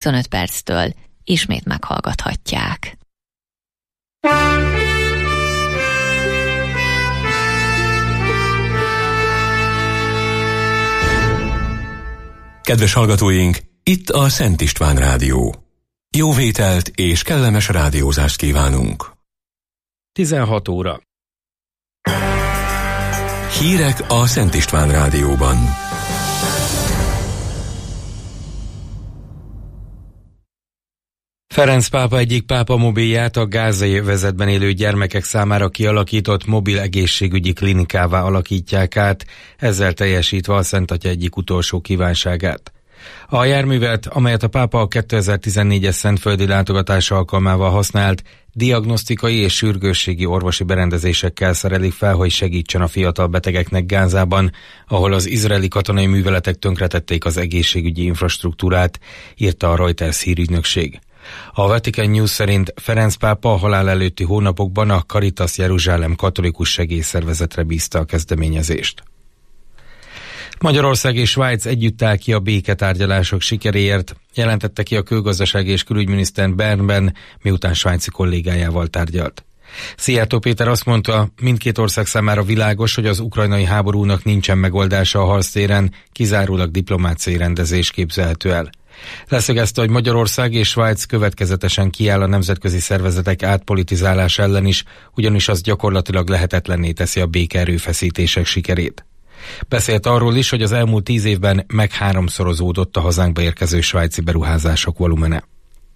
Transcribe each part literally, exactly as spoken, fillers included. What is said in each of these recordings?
huszonöt perctől ismét meghallgathatják. Kedves hallgatóink, itt a Szent István Rádió. Jó vételt és kellemes rádiózást kívánunk. tizenhat óra. Hírek a Szent István Rádióban. Ferenc pápa egyik pápa mobilját a gázai övezetben élő gyermekek számára kialakított mobil egészségügyi klinikává alakítják át, ezzel teljesítve a Szent Atya egyik utolsó kívánságát. A járművet, amelyet a pápa a kétezer-tizennégyes szentföldi látogatása alkalmával használt, diagnosztikai és sürgősségi orvosi berendezésekkel szerelik fel, hogy segítsen a fiatal betegeknek Gázában, ahol az izraeli katonai műveletek tönkretették az egészségügyi infrastruktúrát, írta a Reuters hírügynökség. A Vatican News szerint Ferenc pápa a halál előtti hónapokban a Caritas Jeruzsálem katolikus segélyszervezetre bízta a kezdeményezést. Magyarország és Svájc együtt áll ki a béketárgyalások sikeréért, jelentette ki a külgazdasági és külügyminiszter Bernben, miután svájci kollégájával tárgyalt. Szijjártó Péter azt mondta, mindkét ország számára világos, hogy az ukrajnai háborúnak nincsen megoldása a harctéren, kizárólag diplomáciai rendezés képzelhető el. Leszögezte, hogy Magyarország és Svájc következetesen kiáll a nemzetközi szervezetek átpolitizálása ellen is, ugyanis az gyakorlatilag lehetetlenné teszi a békeerőfeszítések sikerét. Beszélt arról is, hogy az elmúlt tíz évben megháromszorozódott a hazánkba érkező svájci beruházások volumene.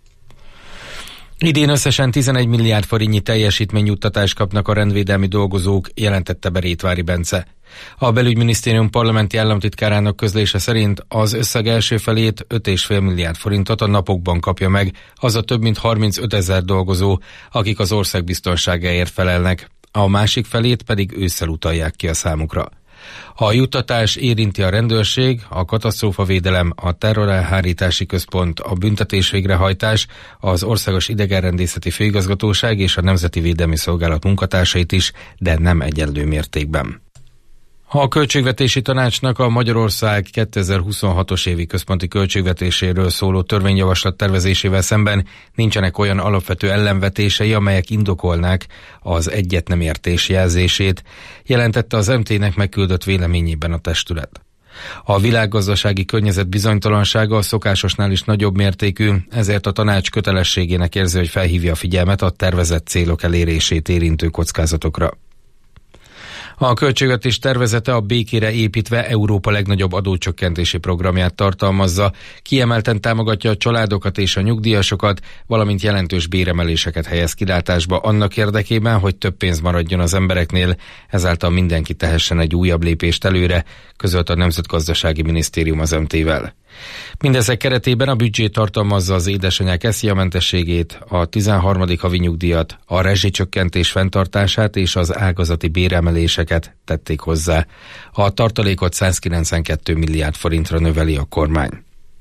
Idén összesen tizenegy milliárd forintnyi teljesítményjuttatást kapnak a rendvédelmi dolgozók, jelentette be Rétvári Bence. A belügyminisztérium parlamenti államtitkárának közlése szerint az összeg első felét öt egész öt milliárd forintot a napokban kapja meg az a több mint harmincöt ezer dolgozó, akik az ország biztonságáért felelnek, a másik felét pedig ősszel utalják ki a számukra. A juttatás érinti a rendőrség, a katasztrófavédelem, a terrorelhárítási központ, a büntetés végrehajtás, az Országos Idegenrendészeti Főigazgatóság és a Nemzeti Védelmi Szolgálat munkatársait is, de nem egyenlő mértékben. A Költségvetési Tanácsnak a Magyarország kétezer-huszonhatos évi központi költségvetéséről szóló törvényjavaslat tervezésével szemben nincsenek olyan alapvető ellenvetései, amelyek indokolnák az egyet nem értés jelzését, jelentette az em té-nek megküldött véleményében a testület. A világgazdasági környezet bizonytalansága a szokásosnál is nagyobb mértékű, ezért a tanács kötelességének érzi, hogy felhívja a figyelmet a tervezett célok elérését érintő kockázatokra. A költségvetés tervezete a békére építve Európa legnagyobb adócsökkentési programját tartalmazza, kiemelten támogatja a családokat és a nyugdíjasokat, valamint jelentős béremeléseket helyez kilátásba annak érdekében, hogy több pénz maradjon az embereknél, ezáltal mindenki tehessen egy újabb lépést előre, közölt a Nemzetgazdasági Minisztérium az em té-vel. Mindezek keretében a büdzsé tartalmazza az édesanyák eszthyjamentességét, a tizenharmadik havi nyugdíjat, a rezsicsökkentés fenntartását és az ágazati béremeléseket tették hozzá. A tartalékot százkilencvenkettő milliárd forintra növeli a kormány.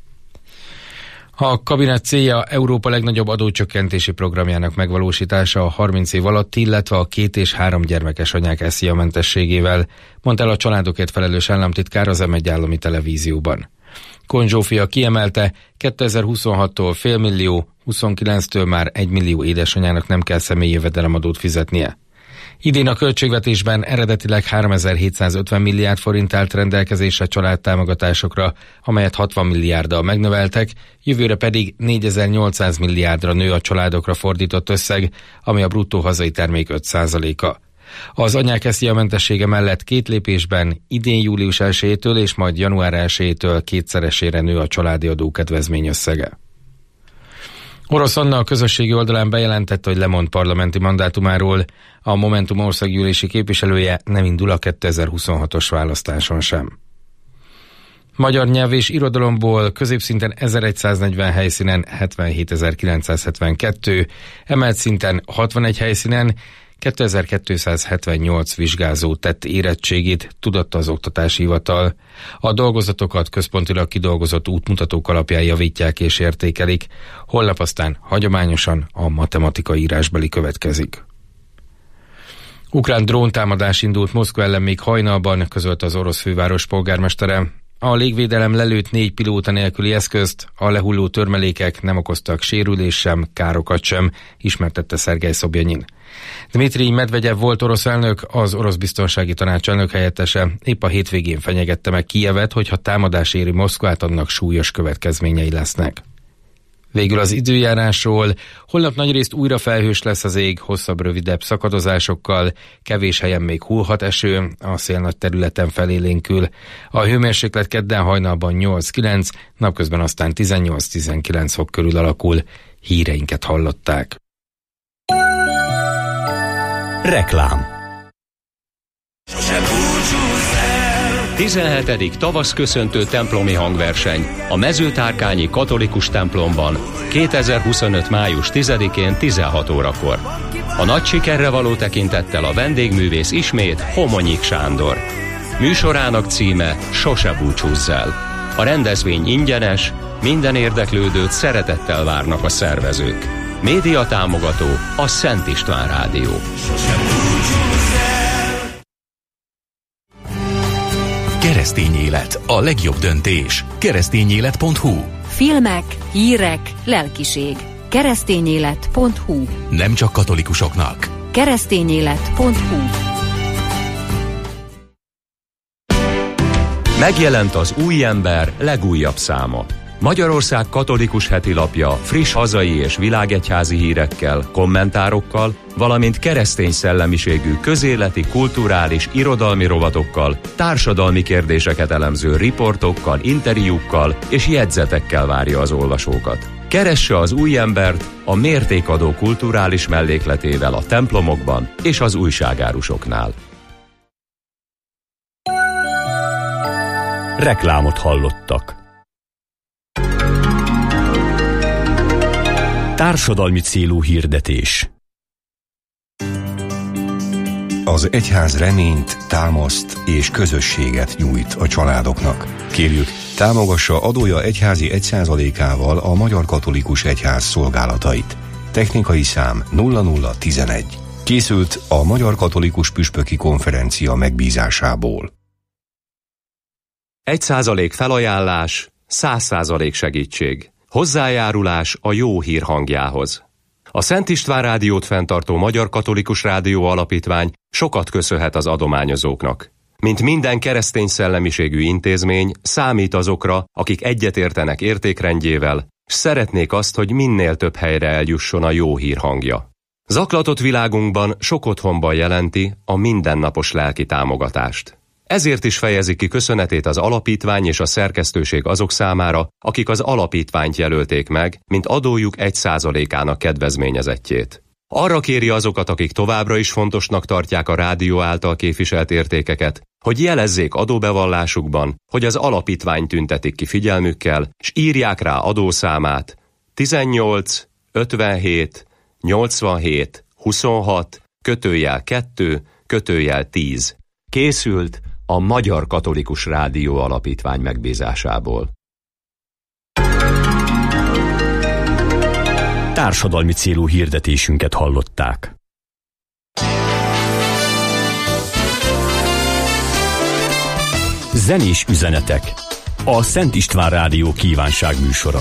A kabinet célja Európa legnagyobb adócsökkentési programjának megvalósítása a harminc év alatt, illetve a két és három gyermekes anyák eszthyjamentességével, mondta el a családokért felelős államtitkár az em egy állami televízióban. Kohn Zsófia kiemelte, kétezer-huszonhattól félmillió, huszonkilenctől már egymillió édesanyának nem kell személyi jövedelemadót fizetnie. Idén a költségvetésben eredetileg háromezer-hétszázötven milliárd forint állt rendelkezésre családtámogatásokra, amelyet hatvan milliárddal megnöveltek, jövőre pedig négyezer-nyolcszáz milliárdra nő a családokra fordított összeg, ami a bruttó hazai termék öt százaléka. Az anyák eszthyjamentessége mellett két lépésben idén július elsejétől és majd január elsejétől kétszeresére nő a családi adókedvezmény összege. Orosz Anna a közösségi oldalán bejelentette, hogy lemond parlamenti mandátumáról, a Momentum országgyűlési képviselője nem indul a kétezer-huszonhatos választáson sem. Magyar nyelv és irodalomból középszinten ezerszáznegyven helyszínen hetvenhétezer-kilencszázhetvenkettő, emelt szinten hatvanegy helyszínen kétezer-kétszázhetvennyolc vizsgázó tett érettségét, tudatta az Oktatási Hivatal. A dolgozatokat központilag kidolgozott útmutatók alapján javítják és értékelik, holnap aztán hagyományosan a matematika írásbeli következik. Ukrán dróntámadás indult Moszkva ellen még hajnalban, közölte az orosz főváros polgármestere. A légvédelem lelőtt négy pilóta nélküli eszközt, a lehulló törmelékek nem okoztak sérülés sem, károkat sem, ismertette Szergej Szobjanyin. Dmitrij Medvegyev volt orosz elnök, az orosz biztonsági tanács elnök helyettese épp a hétvégén fenyegette meg Kijevet, hogyha támadás éri Moszkvát, annak súlyos következményei lesznek. Végül az időjárásról. Holnap nagyrészt újra felhős lesz az ég, hosszabb, rövidebb szakadozásokkal, kevés helyen még hullhat eső, a szél nagy területen felélénkül. A hőmérséklet kedden hajnalban nyolc-kilenc, napközben aztán tizennyolc-tizenkilenc fok körül alakul. Híreinket hallották. Reklám. tizenhetedik tavaszköszöntő templomi hangverseny a Mezőtárkányi katolikus templomban kétezer-huszonöt. május tizedikén tizenhat órakor. A nagy sikerre való tekintettel a vendégművész ismét Homonyik Sándor. Műsorának címe Sose búcsúzz el. A rendezvény ingyenes, minden érdeklődőt szeretettel várnak a szervezők. Média támogató a Szent István Rádió. Keresztény élet, a legjobb döntés. keresztényélet pont hu. Filmek, hírek, lelkiség. keresztényélet pont hu. Nem csak katolikusoknak. keresztényélet pont hu. Megjelent az Új Ember legújabb száma. Magyarország katolikus heti lapja friss hazai és világegyházi hírekkel, kommentárokkal, valamint keresztény szellemiségű közéleti, kulturális, irodalmi rovatokkal, társadalmi kérdéseket elemző riportokkal, interjúkkal és jegyzetekkel várja az olvasókat. Keresse az Új Embert a mértékadó kulturális mellékletével a templomokban és az újságárusoknál. Reklámot hallottak. Társadalmi célú hirdetés. Az egyház reményt, támaszt és közösséget nyújt a családoknak. Kérjük, támogassa adója egyházi egy százalékával a Magyar Katolikus Egyház szolgálatait. Technikai szám nulla nulla tizenegy. Készült a Magyar Katolikus Püspöki Konferencia megbízásából. Egy százalék felajánlás, száz százalék segítség. Hozzájárulás a jó hír hangjához. A Szent István Rádiót fenntartó Magyar Katolikus Rádió Alapítvány sokat köszönhet az adományozóknak. Mint minden keresztény szellemiségű intézmény, számít azokra, akik egyetértenek értékrendjével, s szeretnék azt, hogy minél több helyre eljusson a jó hír hangja. Zaklatott világunkban sok otthonban jelenti a mindennapos lelki támogatást. Ezért is fejezi ki köszönetét az alapítvány és a szerkesztőség azok számára, akik az alapítványt jelölték meg, mint adójuk egy százalékának kedvezményezettjét. Arra kéri azokat, akik továbbra is fontosnak tartják a rádió által képviselt értékeket, hogy jelezzék adóbevallásukban, hogy az alapítvány tüntetik ki figyelmükkel, s írják rá adószámát tizennyolc ötvenhét nyolcvanhét huszonhat kötőjel kettő kötőjel tíz. Készült a Magyar Katolikus Rádió Alapítvány megbízásából. Társadalmi célú hirdetésünket hallották. Zenés üzenetek. A Szent István Rádió kívánság műsora.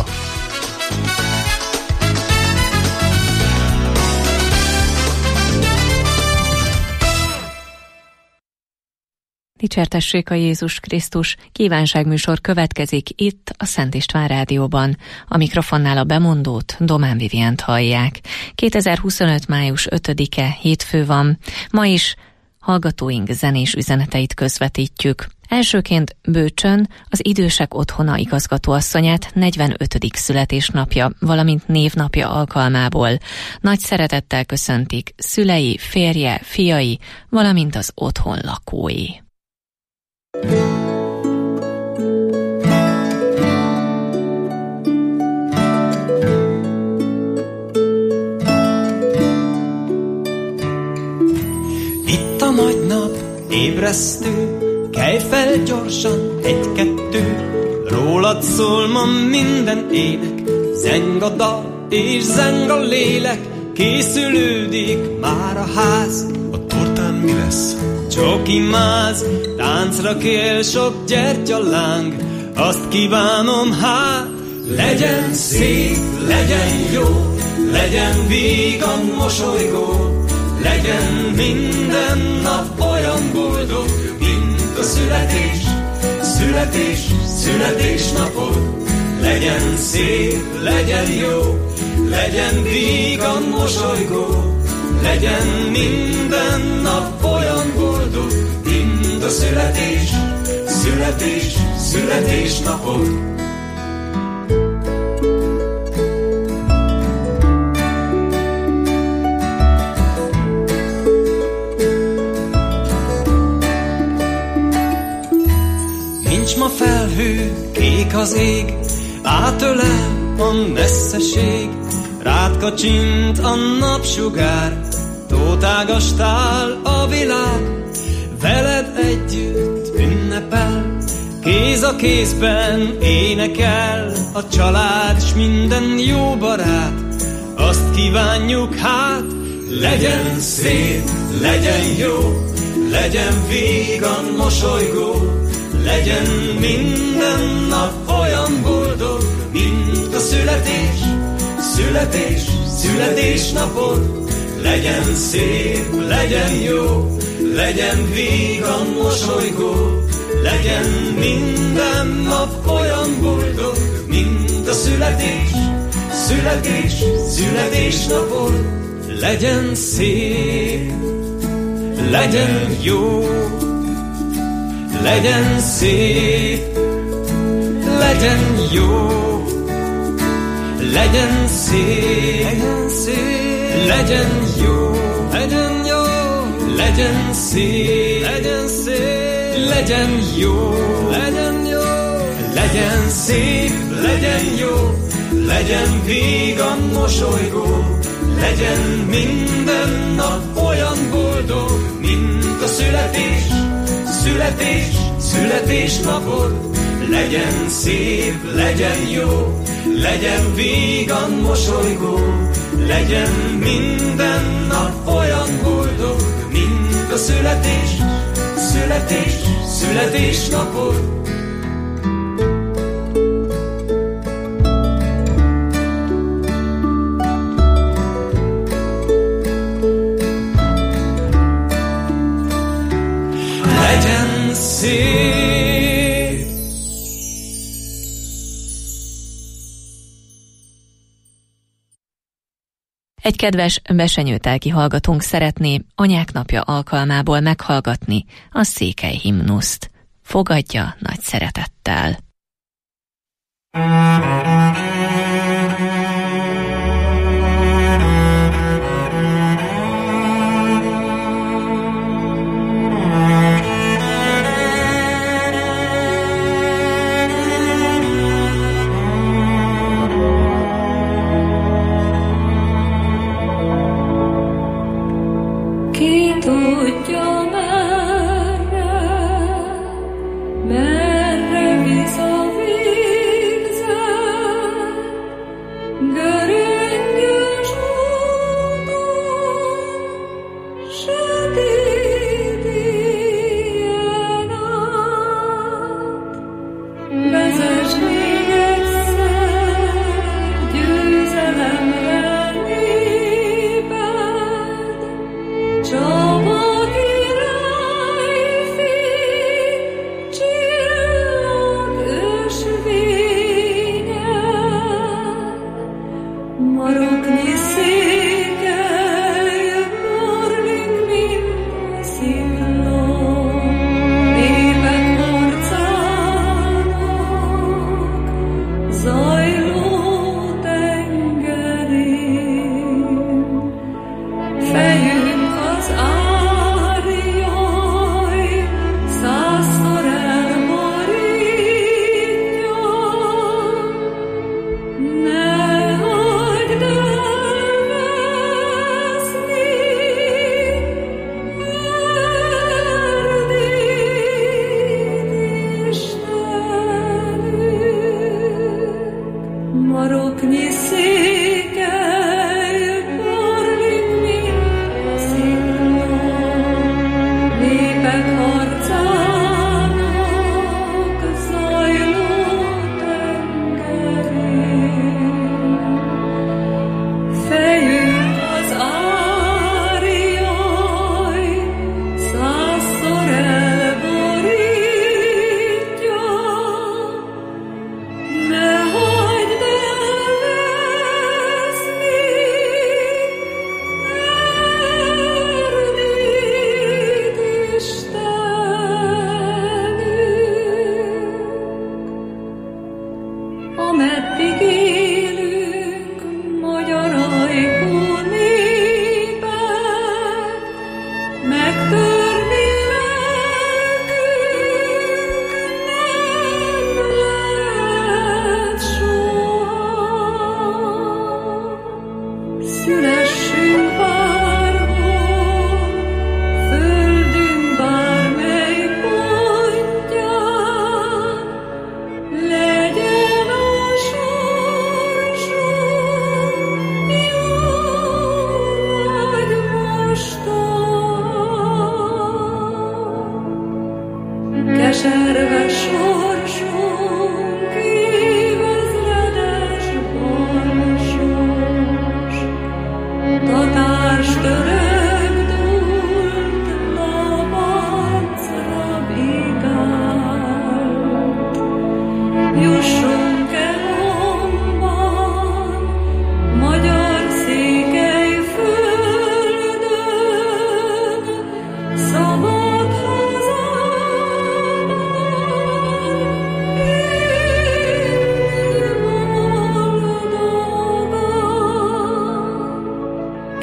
Dicsértessék a Jézus Krisztus, kívánságműsor következik itt a Szent István Rádióban. A mikrofonnál a bemondót, Domán Vivient hallják. kétezer-huszonöt. május ötödike, hétfő van. Ma is hallgatóink zenés üzeneteit közvetítjük. Elsőként Bőcsön az Idősek Otthona igazgatóasszonyát negyvenötödik születésnapja, valamint névnapja alkalmából nagy szeretettel köszöntik szülei, férje, fiai, valamint az otthon lakói. Itt a nagy nap, ébresztő, kelj fel gyorsan, egy-kettő, rólad szól ma minden ének, zeng a dal és zeng a lélek, készülődik már a ház. A tortán mi lesz? Csoki máz, táncra kél sok gyertyaláng, azt kívánom, hát legyen szép, legyen jó, legyen vígan mosolygó, legyen minden nap olyan boldog, mint a születés, születés, születésnapod. Legyen szép, legyen jó, legyen vígan mosolygó, legyen minden nap olyan boldog, mint a születés, születés, születésnapod. Nincs ma felhő, kék az ég, átölel a messzeség, rád kacsint a napsugár, tótágastál a világ, veled együtt ünnepel, kéz a kézben énekel a család s minden jó barát. Azt kívánjuk, hát legyen szép, legyen jó, legyen vígan mosolygó, legyen minden nap olyan boldog, mint a születés, születés, születésnapod. Legyen szép, legyen jó, legyen vígan mosolygó, legyen minden nap olyan boldog, mint a születés, születés, születésnapod. Legyen szép, legyen jó, legyen szép, legyen jó, legyen szép, legyen szép, legyen jó, legyen jó, legyen szép, legyen szép, legyen jó, legyen jó, legyen szép, legyen jó, legyen vígan mosolygó, legyen minden nap olyan boldog, mint a születés, születés, születésnapod. Legyen szép, legyen jó, legyen vígan mosolygó, legyen minden nap olyan boldog, mint a születés, születés, születésnapod. Legyen szép. Egy kedves besenyőtelki hallgatónk szeretné Anyák napja alkalmából meghallgatni a székely himnuszt. Fogadja nagy szeretettel. Ne hagyd el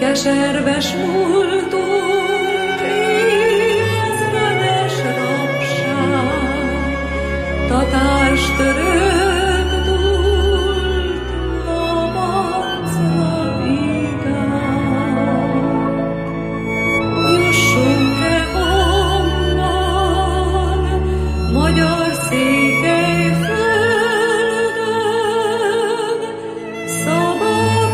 keserves múltunk, évezredes rabság, tatárs török múlt, Lamancra vigán. Jussunk-e honnan, magyar székely földön, szabad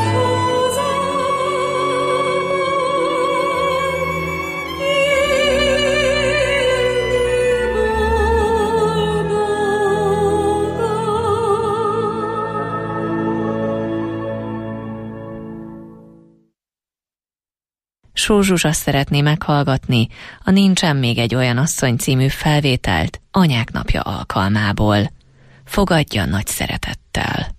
hazában, élni Sós Zsuzsa szeretné meghallgatni a Nincsen még egy olyan asszony című felvételt Anyák napja alkalmából. Fogadja nagy szeretettel.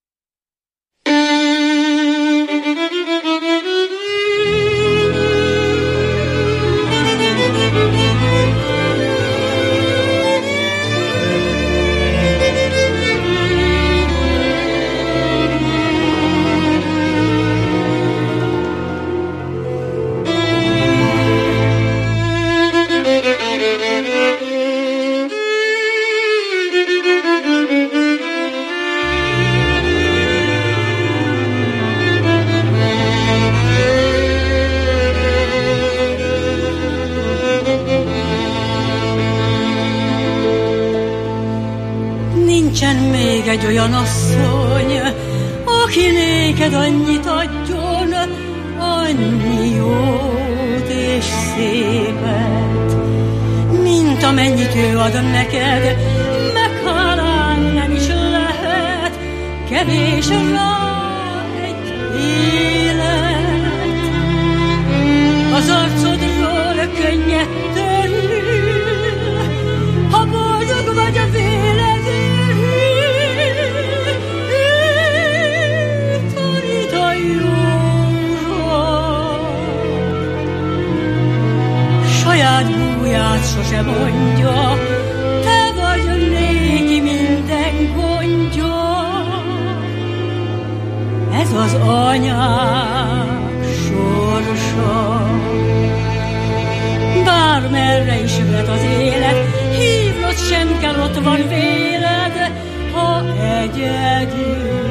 Nincsen még egy olyan asszony, aki néked annyit adjon, annyi jót és szépet, mint amennyit ő ad neked, meghálán nem is lehet, kevés rá egy élet. Az arcodról könnyed törül, ha boldog vagy a vélet. Saját búját sose mondja, te vagy néki minden gondja. Ez az anyák sorsa. Bármerre is vet az élet, hívnod sem kell, ott van véled, ha egyedül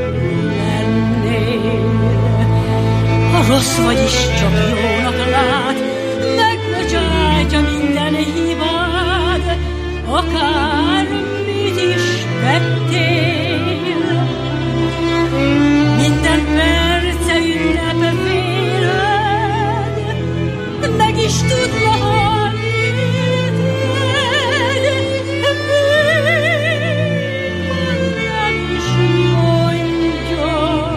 lennél. Ha rossz vagy is csak jónak lát, megbocsátja minden hibád, akármit is tettél. Minden perce ünnep véled, meg is tudja halni érted, nem is mondja.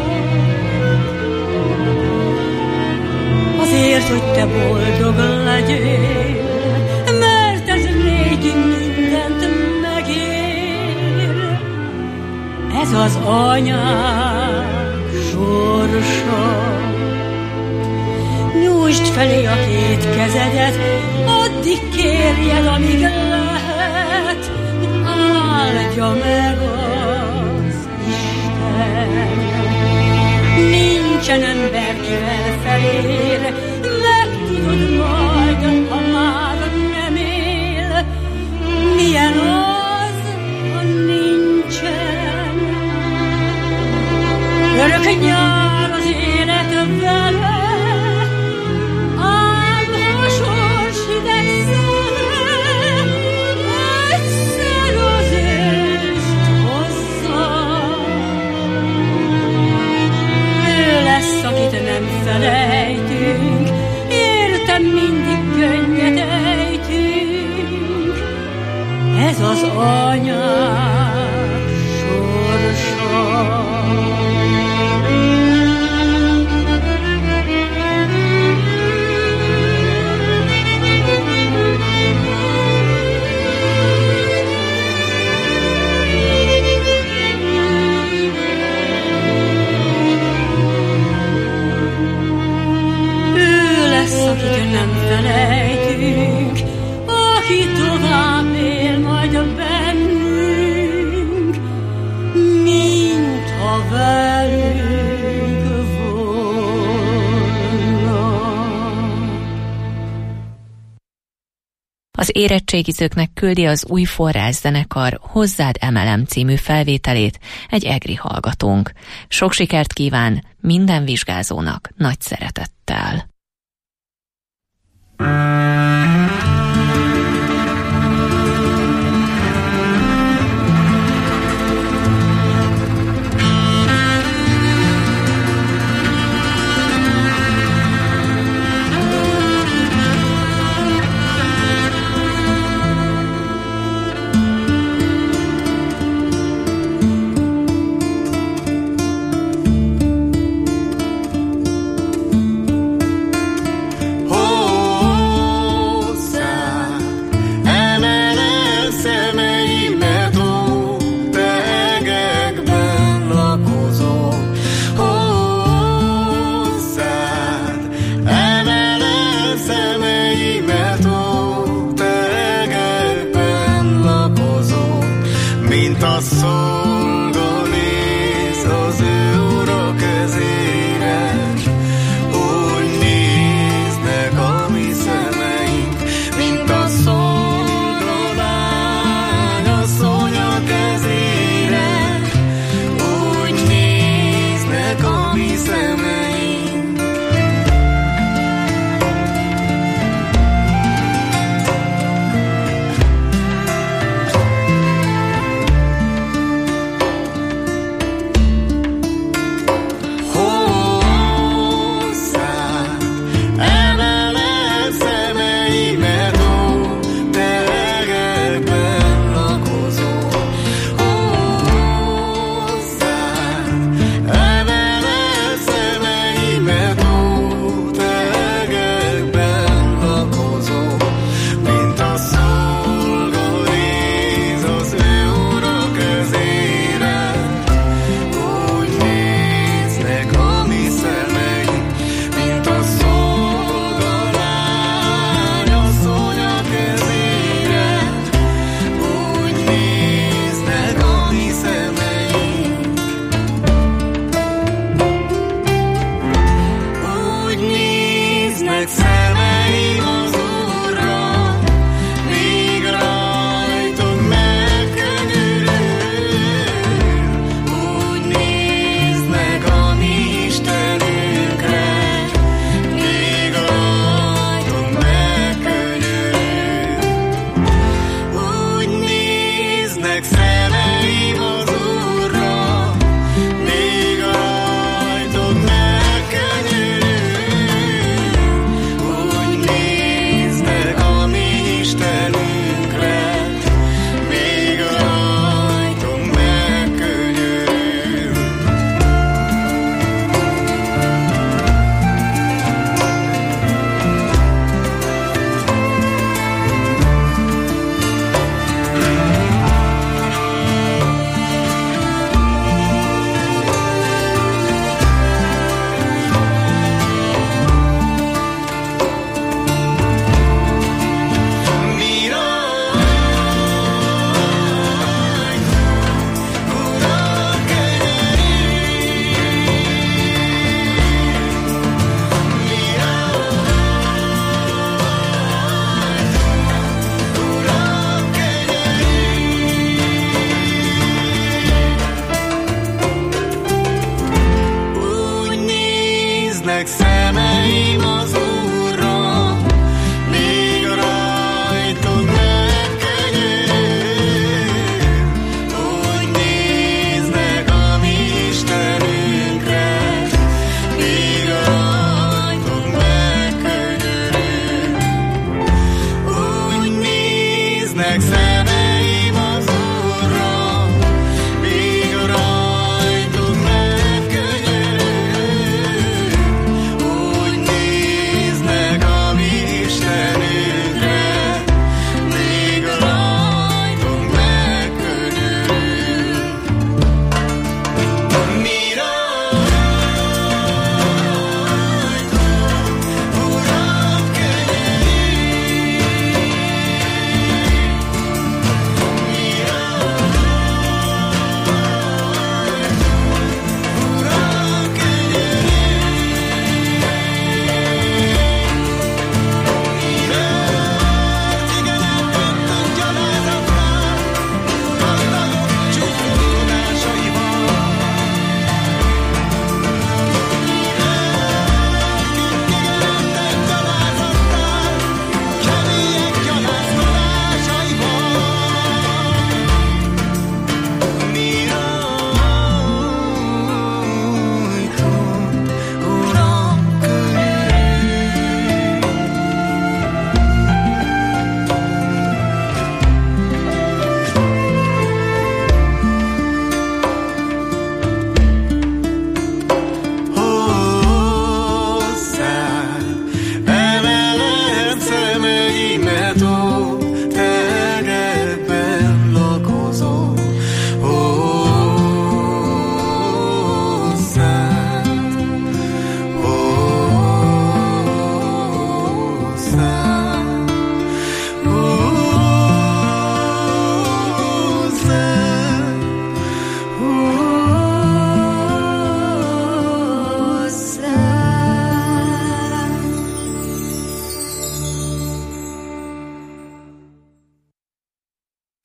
Azért, hogy te boldog legyél, mert ez néki mindent megér. Ez az anyák sorsa. Nyújtsd felé a két kezedet, addig kérjed, amíg lehet, áldja meg az Isten. Nincsen ember, kivel felér, megtudod majd, ha már nem él. Milyen az, ha nincsen? Örök nyár az élet vele, ám ha sors hideg szele, egyszer az őszt hozza. Ő lesz, akit nem felejtünk, értem mindig könnyet ejtünk. Ez az anyák sorsa. Akit nem felejtünk, aki tovább él majd bennünk, mint ha velünk volna. Az érettségizőknek küldi az Új Forrászenekar Hozzád emelem című felvételét egy egri hallgatónk. Sok sikert kíván minden vizsgázónak nagy szeretettel.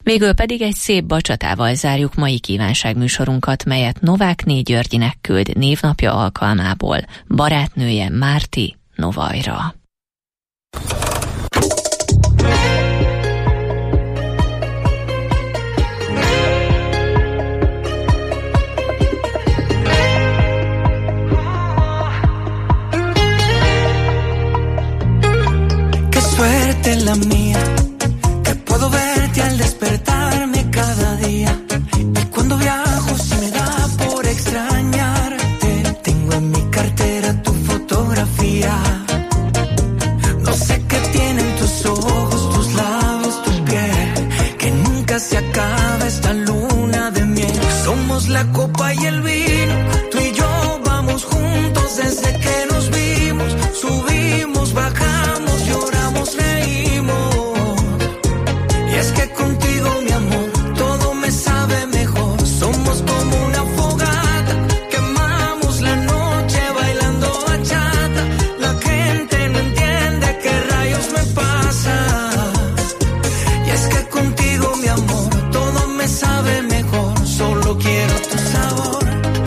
Végül pedig egy szép bacsatával zárjuk mai kívánságműsorunkat, melyet Novákné Györgyinek küld névnapja alkalmából barátnője Márti Novajra. Qué suerte la mía, que puedo verte al despertarme cada día. Y cuando viajo si me da por extrañarte, tengo en mi cartera tu fotografía. No sé qué tienen tus ojos, tus labios, tu piel, que nunca se acaba esta luna de miel. Somos la copa y el vino, tú y yo vamos juntos desde que nos vimos. Subimos, bajamos, lloramos, reímos. Y es que contigo, mi amor, todo me sabe mejor. Somos como una fogata, quemamos la noche bailando bachata. La gente no entiende qué rayos me pasa. Y es que contigo, mi amor, todo me sabe mejor. Solo quiero tu sabor.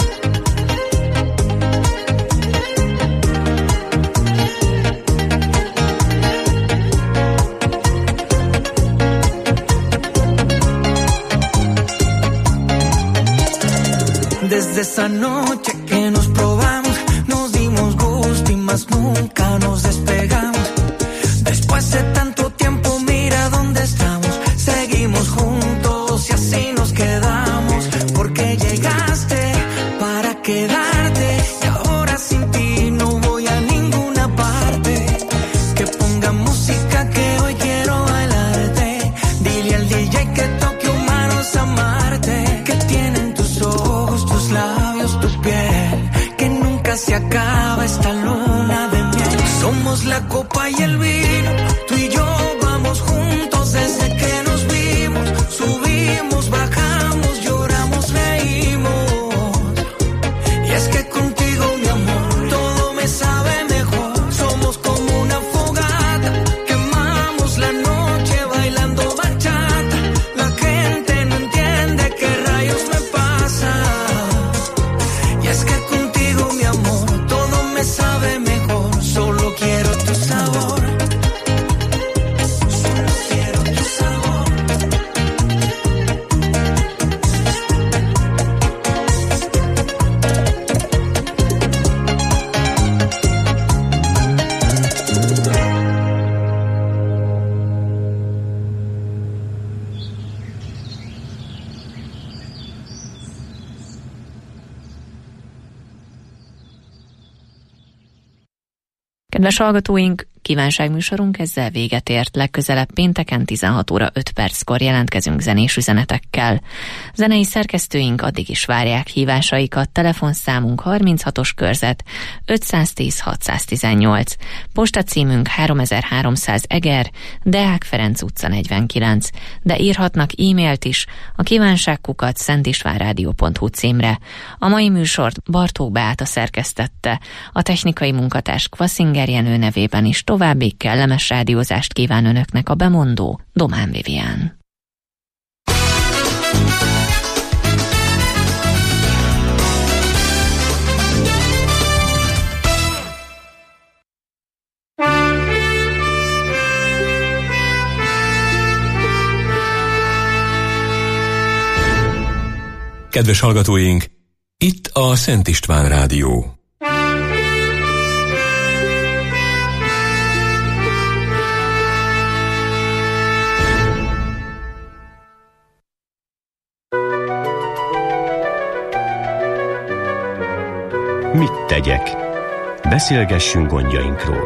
Desde esa noche que nos probamos, nos dimos gusto y más nunca nos despegamos. Después de tanto tiempo, mira dónde estamos. Seguimos juntos y así nos quedamos. Porque llegaste para quedarte y ahora sin ti no voy a ninguna parte. Que ponga música que hoy quiero bailarte. Dile al D J que toque humanos amarte. Que tienen tus ojos, tus labios, tu piel, que nunca se acaba esta luna de miel. Somos la copa y el vino, tú y yo vamos juntos desde que nos vimos. Subimos, bajamos, lloramos, reímos. Y es que contigo, mi amor, todo me sabe mejor. Somos como una fogata, quemamos la noche bailando bachata. La gente no entiende qué rayos me pasa. Y es que contigo, mi amor, todo me sabe mejor. Solo quiero tu sabor. Solo quiero tu sabor. Kedves hallgatóink, kívánságműsorunk ezzel véget ért. Legközelebb pénteken tizenhat óra öt perckor jelentkezünk zenés üzenetekkel. Zenei szerkesztőink addig is várják hívásaikat. Telefonszámunk harminchatos körzet ötszáztíz hatszáztizennyolc. Postacímünk háromezer-háromszáz Eger, Deák Ferenc utca negyvenkilenc. De írhatnak e-mailt is a kívánságkukac szentistvánrádió pont hu címre. A mai műsort Bartók Beáta szerkesztette. A technikai munkatárs Kvaszinger Jenő nevében is további kellemes rádiózást kíván önöknek a bemondó Domán Vivián. Kedves hallgatóink, itt a Szent István Rádió. Mit tegyek? Beszélgessünk gondjainkról.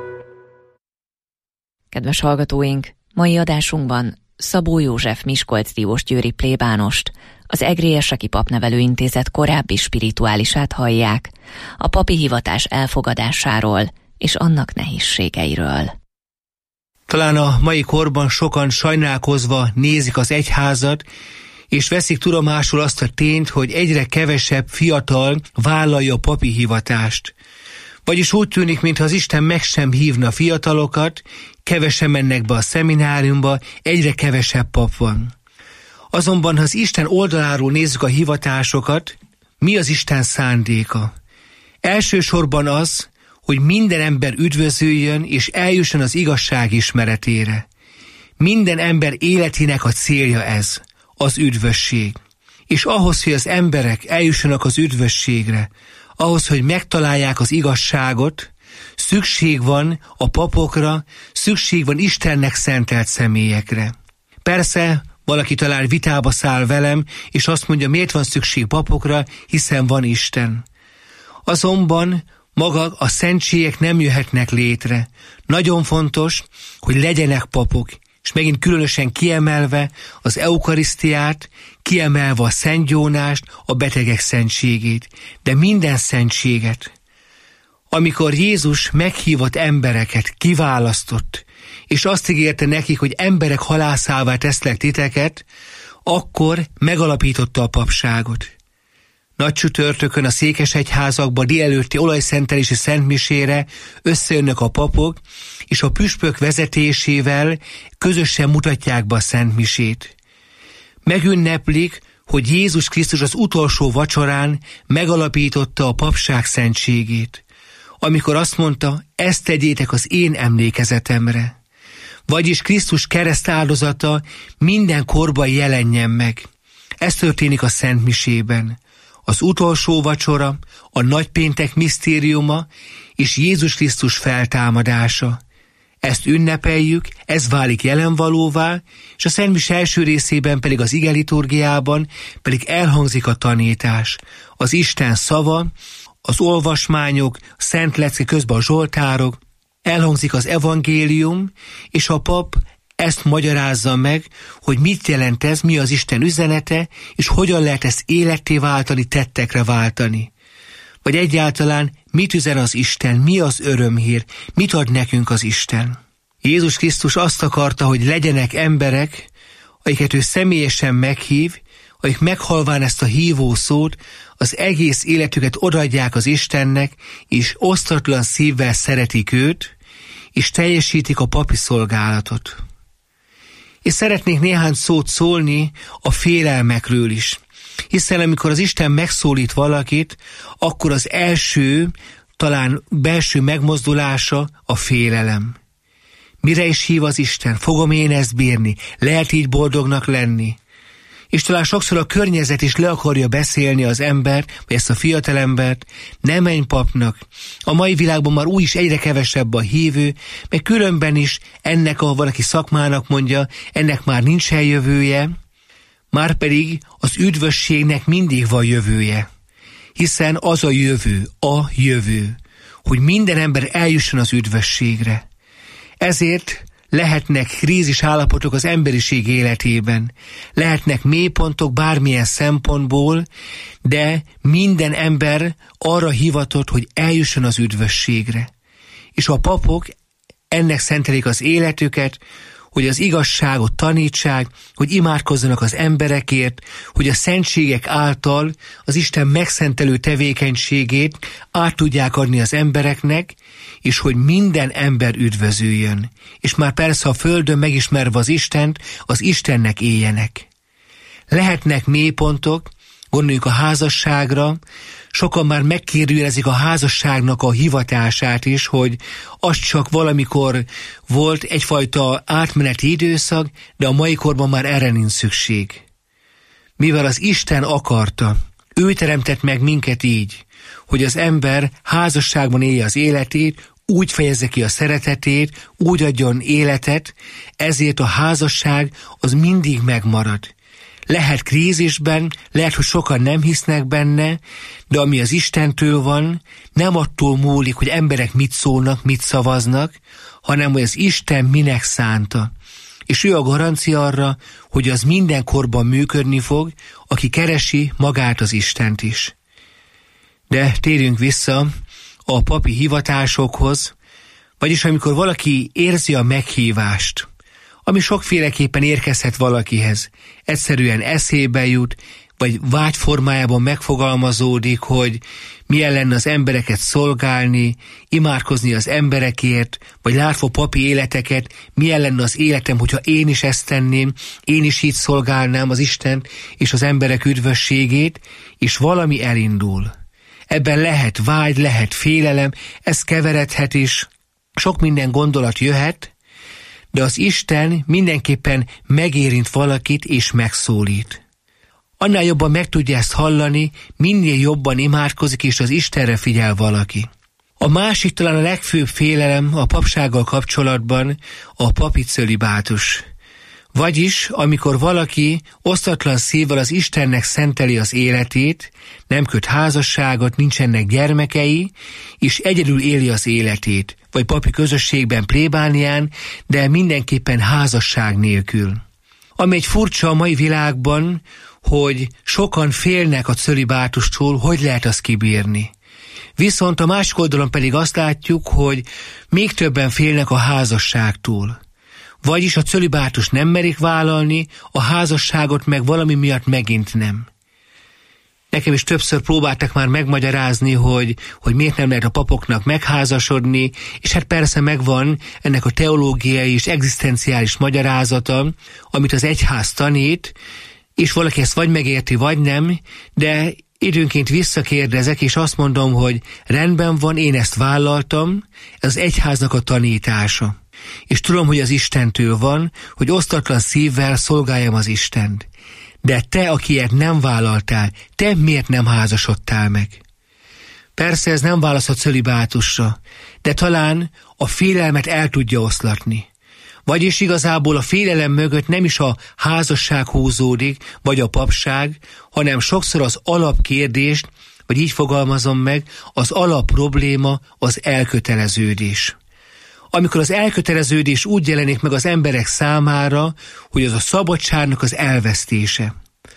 Kedves hallgatóink, mai adásunkban Szabó József miskolcdiósgyőri plébánost, az Egrélyeseki Papnevelőintézet korábbi spirituálisát hallják, a papi hivatás elfogadásáról és annak nehézségeiről. Talán a mai korban sokan sajnálkozva nézik az egyházat, és veszik tudomásul azt a tényt, hogy egyre kevesebb fiatal vállalja a papi hivatást. Vagyis úgy tűnik, mintha az Isten meg sem hívna fiatalokat, kevesen mennek be a szemináriumba, egyre kevesebb pap van. Azonban, ha az Isten oldaláról nézzük a hivatásokat, mi az Isten szándéka? Elsősorban az, hogy minden ember üdvözüljön és eljusson az igazság ismeretére. Minden ember életének a célja ez, az üdvösség. És ahhoz, hogy az emberek eljussanak az üdvösségre, ahhoz, hogy megtalálják az igazságot, szükség van a papokra, szükség van Istennek szentelt személyekre. Persze, valaki talán vitába száll velem, és azt mondja, miért van szükség papokra, hiszen van Isten. Azonban maga a szentségek nem jöhetnek létre. Nagyon fontos, hogy legyenek papok, és megint különösen kiemelve az eukarisztiát, kiemelve a szentgyónást, a betegek szentségét, de minden szentséget. Amikor Jézus meghívott embereket, kiválasztott, és azt ígérte nekik, hogy emberek halászává teszlek titeket, akkor megalapította a papságot. Nagy csütörtökön a székesegyházakban délelőtti olajszentelési szentmisére összejönnek a papok, és a püspök vezetésével közösen mutatják be a szentmisét. Megünneplik, hogy Jézus Krisztus az utolsó vacsorán megalapította a papság szentségét, amikor azt mondta, ezt tegyétek az én emlékezetemre. Vagyis Krisztus kereszt áldozata minden korban jelenjen meg. Ez történik a szentmisében. Az utolsó vacsora, a nagypéntek misztériuma és Jézus Krisztus feltámadása. Ezt ünnepeljük, ez válik jelenvalóvá, és a szentmis első részében pedig az igeliturgiában pedig elhangzik a tanítás, az Isten szava, az olvasmányok, a szent lecke közben a zsoltárok, elhangzik az evangélium, és a pap ezt magyarázza meg, hogy mit jelent ez, mi az Isten üzenete, és hogyan lehet ezt életté váltani, tettekre váltani. Vagy egyáltalán mit üzen az Isten, mi az örömhír, mit ad nekünk az Isten. Jézus Krisztus azt akarta, hogy legyenek emberek, akiket ő személyesen meghív, akik meghalván ezt a hívó szót, az egész életüket odaadják az Istennek, és osztatlan szívvel szeretik őt, és teljesítik a papi szolgálatot. És szeretnék néhány szót szólni a félelmekről is, hiszen amikor az Isten megszólít valakit, akkor az első, talán belső megmozdulása a félelem. Mire is hív az Isten? Fogom én ezt bírni? Lehet így boldognak lenni? És talán sokszor a környezet is le akarja beszélni az embert, vagy ezt a fiatalembert, ne menj papnak. A mai világban már úgy is egyre kevesebb a hívő, meg különben is ennek, ahol valaki szakmának mondja, ennek már nincs eljövője, márpedig az üdvösségnek mindig van jövője. Hiszen az a jövő, a jövő, hogy minden ember eljusson az üdvösségre. Ezért lehetnek krízis állapotok az emberiség életében, lehetnek mélypontok bármilyen szempontból, de minden ember arra hivatott, hogy eljusson az üdvösségre. És a papok ennek szentelik az életüket, hogy az igazságot tanítsák, hogy imádkozzanak az emberekért, hogy a szentségek által az Isten megszentelő tevékenységét át tudják adni az embereknek, és hogy minden ember üdvözüljön. És már persze a földön megismerve az Istent, az Istennek éljenek. Lehetnek mélypontok, gondoljunk a házasságra, sokan már megkérdőjelezik a házasságnak a hivatását is, hogy az csak valamikor volt egyfajta átmeneti időszak, de a mai korban már erre nincs szükség. Mivel az Isten akarta, ő teremtett meg minket így, hogy az ember házasságban élje az életét, úgy fejezze ki a szeretetét, úgy adjon életet, ezért a házasság az mindig megmarad. Lehet krízisben, lehet, hogy sokan nem hisznek benne, de ami az Istentől van, nem attól múlik, hogy emberek mit szólnak, mit szavaznak, hanem hogy az Isten minek szánta. És ő a garancia arra, hogy az mindenkorban működni fog, aki keresi magát az Istent is. De térjünk vissza a papi hivatásokhoz, vagyis amikor valaki érzi a meghívást, ami sokféleképpen érkezhet valakihez. Egyszerűen eszébe jut, vagy vágy formájában megfogalmazódik, hogy milyen lenne az embereket szolgálni, imádkozni az emberekért, vagy látva papi életeket, milyen lenne az életem, hogyha én is ezt tenném, én is így szolgálnám az Istent és az emberek üdvösségét, és valami elindul. Ebben lehet vágy, lehet félelem, ez keveredhet is, sok minden gondolat jöhet, de az Isten mindenképpen megérint valakit és megszólít. Annál jobban meg tudja ezt hallani, minél jobban imádkozik, és az Istenre figyel valaki. A másik, talán a legfőbb félelem a papsággal kapcsolatban a papi cölibátus. Vagyis, amikor valaki osztatlan szívvel az Istennek szenteli az életét, nem köt házasságot, nincsenek gyermekei, és egyedül éli az életét, vagy papi közösségben plébánián, de mindenképpen házasság nélkül. Ami egy furcsa a mai világban, hogy sokan félnek a cölibátustól, hogy lehet azt kibírni. Viszont a másik oldalon pedig azt látjuk, hogy még többen félnek a házasságtól. Vagyis a cölibátust nem merik vállalni, a házasságot meg valami miatt megint nem. Nekem is többször próbáltak már megmagyarázni, hogy, hogy miért nem lehet a papoknak megházasodni, és hát persze megvan ennek a teológiai és egzisztenciális magyarázata, amit az egyház tanít, és valaki ezt vagy megérti, vagy nem, de időnként visszakérdezek, és azt mondom, hogy rendben van, én ezt vállaltam, ez az egyháznak a tanítása. És tudom, hogy az Istentől van, hogy osztatlan szívvel szolgáljam az Istent. De te, aki ilyet nem vállaltál, te miért nem házasodtál meg? Persze ez nem válasz a cölibátusra, de talán a félelmet el tudja oszlatni. Vagyis igazából a félelem mögött nem is a házasság húzódik, vagy a papság, hanem sokszor az alapkérdést, vagy így fogalmazom meg, az alapprobléma az elköteleződés. Amikor az elköteleződés úgy jelenik meg az emberek számára, hogy az a szabadságnak az elvesztése.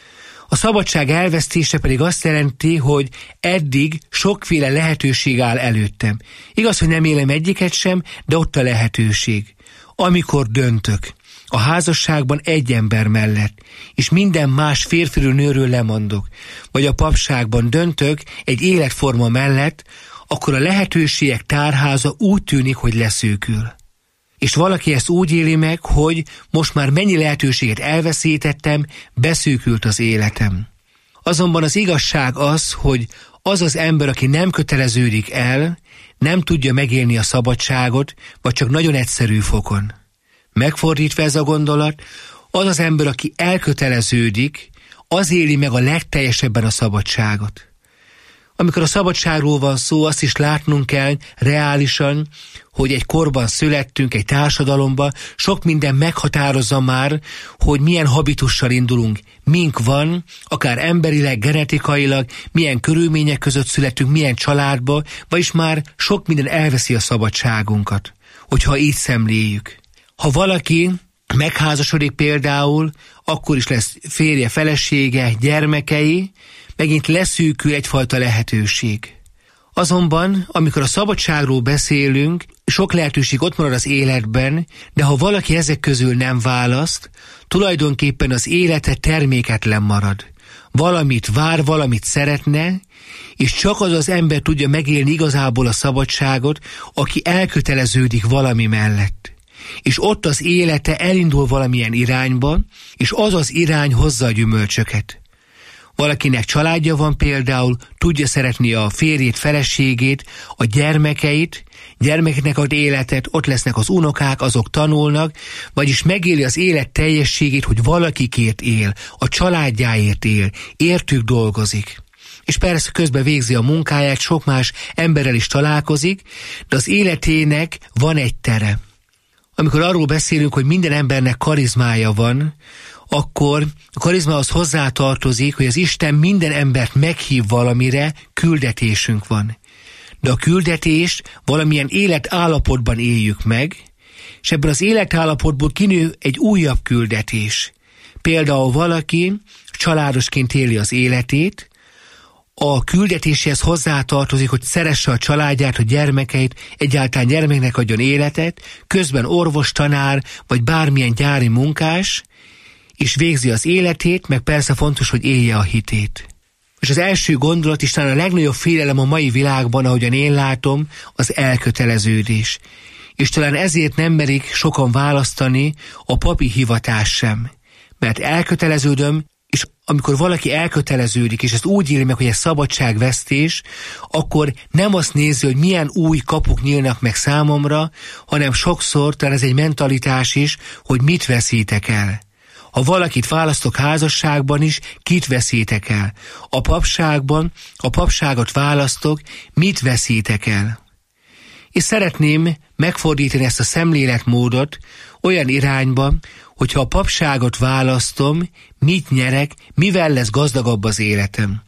A szabadság elvesztése pedig azt jelenti, hogy eddig sokféle lehetőség áll előttem. Igaz, hogy nem élem egyiket sem, de ott a lehetőség. Amikor döntök a házasságban egy ember mellett, és minden más férfiről, nőről lemondok, vagy a papságban döntök egy életforma mellett, akkor a lehetőségek tárháza úgy tűnik, hogy leszűkül. És valaki ezt úgy éli meg, hogy most már mennyi lehetőséget elveszítettem, beszűkült az életem. Azonban az igazság az, hogy az az ember, aki nem köteleződik el, nem tudja megélni a szabadságot, vagy csak nagyon egyszerű fokon. Megfordítva ez a gondolat, az az ember, aki elköteleződik, az éli meg a legteljesebben a szabadságot. Amikor a szabadságról van szó, azt is látnunk kell reálisan, hogy egy korban születtünk, egy társadalomban, sok minden meghatározza már, hogy milyen habitussal indulunk, mink van, akár emberileg, genetikailag, milyen körülmények között születünk, milyen családba, vagyis már sok minden elveszi a szabadságunkat, hogyha így szemléljük. Ha valaki megházasodik például, akkor is lesz férje, felesége, gyermekei, megint leszűkül egyfajta lehetőség. Azonban, amikor a szabadságról beszélünk, sok lehetőség ott marad az életben, de ha valaki ezek közül nem választ, tulajdonképpen az élete terméketlen marad. Valamit vár, valamit szeretne, és csak az az ember tudja megélni igazából a szabadságot, aki elköteleződik valami mellett. És ott az élete elindul valamilyen irányba, és az az irány hozza a gyümölcsöket. Valakinek családja van például, tudja szeretni a férjét, feleségét, a gyermekeit, gyermekeknek ad életet, ott lesznek az unokák, azok tanulnak, vagyis megéli az élet teljességét, hogy valakikért él, a családjáért él, értük dolgozik. És persze közben végzi a munkáját, sok más emberrel is találkozik, de az életének van egy tere. Amikor arról beszélünk, hogy minden embernek karizmája van, akkor a karizmához hozzátartozik, hogy az Isten minden embert meghív valamire, küldetésünk van. De a küldetést valamilyen életállapotban éljük meg, és ebben az életállapotból kinő egy újabb küldetés. Például valaki családosként éli az életét, a küldetéséhez hozzátartozik, hogy szeresse a családját, a gyermekeit, egyáltalán gyermeknek adjon életet, közben orvos, tanár, vagy bármilyen gyári munkás, és végzi az életét, meg persze fontos, hogy élje a hitét. És az első gondolat is talán a legnagyobb félelem a mai világban, ahogyan én látom, az elköteleződés. És talán ezért nem merik sokan választani a papi hivatást sem. Mert elköteleződöm, és amikor valaki elköteleződik, és ezt úgy éli meg, hogy ez szabadságvesztés, akkor nem azt nézi, hogy milyen új kapuk nyílnak meg számomra, hanem sokszor talán ez egy mentalitás is, hogy mit veszítek el. Ha valakit választok házasságban is, kit veszítek el? A papságban, a papságot választok, mit veszítek el? És szeretném megfordítani ezt a szemléletmódot olyan irányba, hogyha a papságot választom, mit nyerek, mivel lesz gazdagabb az életem.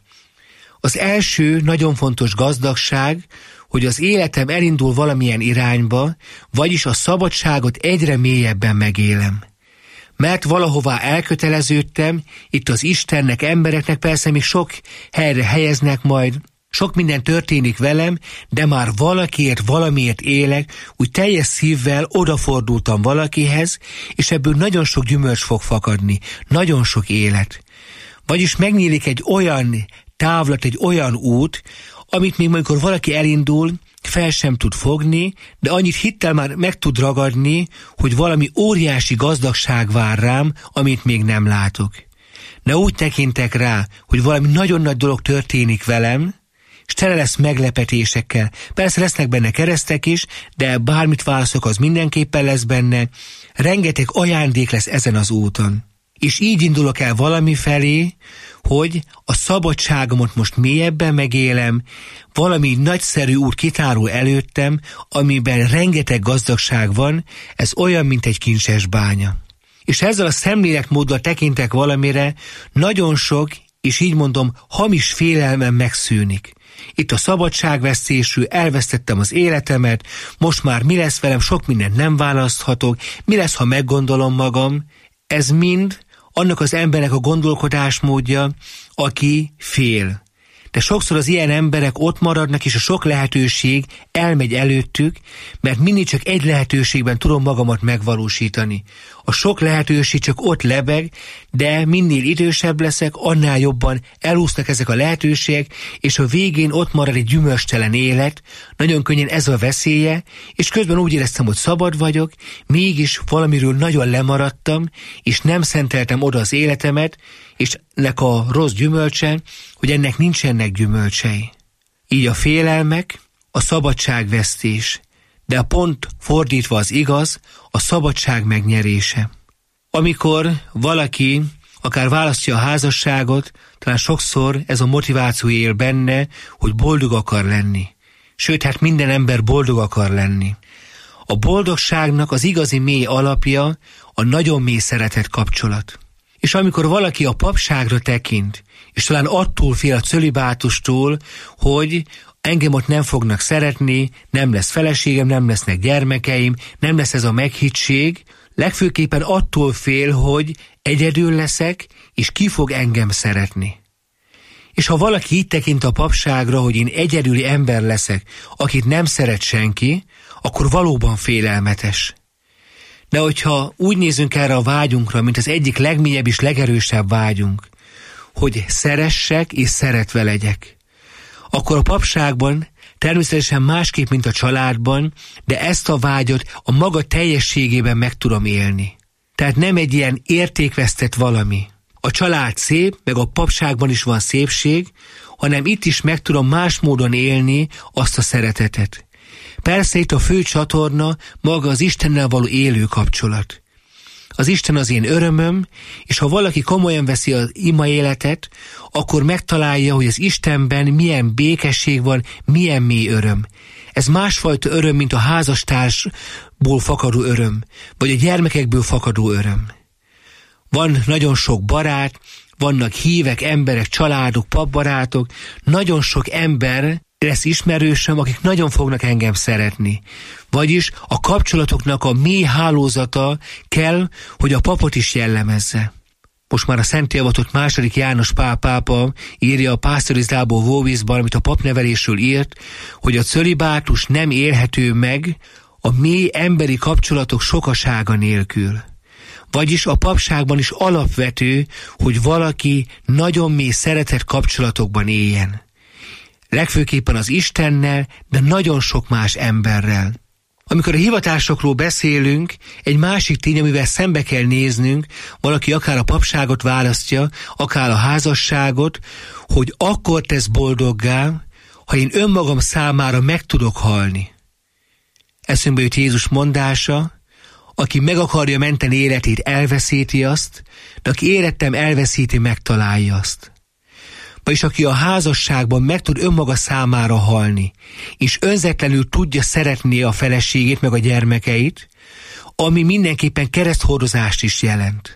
Az első nagyon fontos gazdagság, hogy az életem elindul valamilyen irányba, vagyis a szabadságot egyre mélyebben megélem. Mert valahová elköteleződtem, itt az Istennek, embereknek persze még sok helyre helyeznek majd, sok minden történik velem, de már valakiért, valamiért élek, úgy teljes szívvel odafordultam valakihez, és ebből nagyon sok gyümölcs fog fakadni, nagyon sok élet. Vagyis megnyílik egy olyan távlat, egy olyan út, amit még amikor valaki elindul, fel sem tud fogni, de annyit hittel már meg tud ragadni, hogy valami óriási gazdagság vár rám, amit még nem látok. Ne úgy tekintek rá, hogy valami nagyon nagy dolog történik velem, és tele lesz meglepetésekkel. Persze lesznek benne keresztek is, de bármit válaszok, az mindenképpen lesz benne. Rengeteg ajándék lesz ezen az úton. És így indulok el valami felé, hogy a szabadságomat most mélyebben megélem, valami nagyszerű út kitárul előttem, amiben rengeteg gazdagság van, ez olyan, mint egy kincses bánya. És ezzel a szemléletmóddal tekintek valamire, nagyon sok, és így mondom, hamis félelmem megszűnik. Itt a szabadságvesztésű, elvesztettem az életemet, most már mi lesz velem, sok mindent nem választhatok, mi lesz, ha meggondolom magam. Ez mind annak az embernek a gondolkodásmódja, aki fél. De sokszor az ilyen emberek ott maradnak, és a sok lehetőség elmegy előttük, mert mindig csak egy lehetőségben tudom magamat megvalósítani. A sok lehetőség csak ott lebeg, de minél idősebb leszek, annál jobban elúsznak ezek a lehetőségek, és a végén ott marad egy gyümölcstelen élet, nagyon könnyen ez a veszélye, és közben úgy éreztem, hogy szabad vagyok, mégis valamiről nagyon lemaradtam, és nem szenteltem oda az életemet, és ennek a rossz gyümölcse, hogy ennek nincsenek gyümölcsei. Így a félelmek, a szabadságvesztés, de a pont fordítva az igaz, a szabadság megnyerése. Amikor valaki akár választja a házasságot, talán sokszor ez a motiváció él benne, hogy boldog akar lenni. Sőt, hát minden ember boldog akar lenni. A boldogságnak az igazi mély alapja a nagyon mély szeretet kapcsolat. És amikor valaki a papságra tekint, és talán attól fél a cölibátustól, hogy engem ott nem fognak szeretni, nem lesz feleségem, nem lesznek gyermekeim, nem lesz ez a meghittség, legfőképpen attól fél, hogy egyedül leszek, és ki fog engem szeretni. És ha valaki így tekint a papságra, hogy én egyedüli ember leszek, akit nem szeret senki, akkor valóban félelmetes. De hogyha úgy nézünk erre a vágyunkra, mint az egyik legmélyebb és legerősebb vágyunk, hogy szeressek és szeretve legyek, akkor a papságban természetesen másképp, mint a családban, de ezt a vágyat a maga teljességében meg tudom élni. Tehát nem egy ilyen értékvesztett valami. A család szép, meg a papságban is van szépség, hanem itt is meg tudom más módon élni azt a szeretetet. Persze itt a fő csatorna maga az Istennel való élő kapcsolat. Az Isten az én örömöm, és ha valaki komolyan veszi az ima életet, akkor megtalálja, hogy az Istenben milyen békesség van, milyen mély öröm. Ez másfajta öröm, mint a házastársból fakadó öröm, vagy a gyermekekből fakadó öröm. Van nagyon sok barát, vannak hívek, emberek, családok, papbarátok, nagyon sok ember lesz ismerősöm, akik nagyon fognak engem szeretni. Vagyis a kapcsolatoknak a mély hálózata kell, hogy a papot is jellemezze. Most már a Szent Javatot második János Pál pápa írja a Pastoris Vobisban, amit a papnevelésről írt, hogy a cölibátus nem élhető meg a mély emberi kapcsolatok sokasága nélkül. Vagyis a papságban is alapvető, hogy valaki nagyon mély szeretet kapcsolatokban éljen. Legfőképpen az Istennel, de nagyon sok más emberrel. Amikor a hivatásokról beszélünk, egy másik tény, amivel szembe kell néznünk, valaki akár a papságot választja, akár a házasságot, hogy akkor tesz boldoggá, ha én önmagam számára meg tudok halni. Eszünkbe jut Jézus mondása, aki meg akarja menteni életét, elveszíti azt, de aki érettem elveszíti, megtalálja azt. Vagyis aki a házasságban meg tud önmaga számára halni, és önzetlenül tudja szeretni a feleségét meg a gyermekeit, ami mindenképpen kereszthordozást is jelent.